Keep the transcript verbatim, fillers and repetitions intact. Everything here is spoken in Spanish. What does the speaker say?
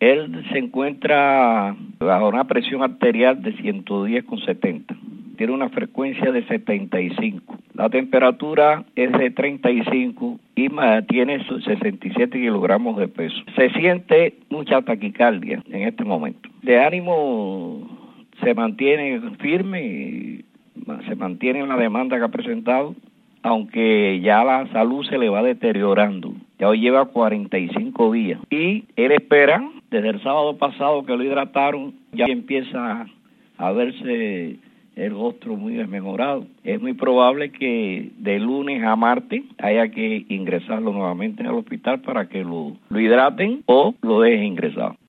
Él se encuentra bajo una presión arterial de ciento diez con setenta. Tiene una frecuencia de setenta y cinco. La temperatura es de treinta y cinco y tiene sesenta y siete kilogramos de peso. Se siente mucha taquicardia en este momento. De ánimo se mantiene firme y se mantiene en la demanda que ha presentado, aunque ya la salud se le va deteriorando. Ya hoy lleva cuarenta y cinco días. Y él espera, desde el sábado pasado que lo hidrataron, ya empieza a verse el rostro muy desmejorado. Es muy probable que de lunes a martes haya que ingresarlo nuevamente al hospital para que lo, lo hidraten o lo dejen ingresado.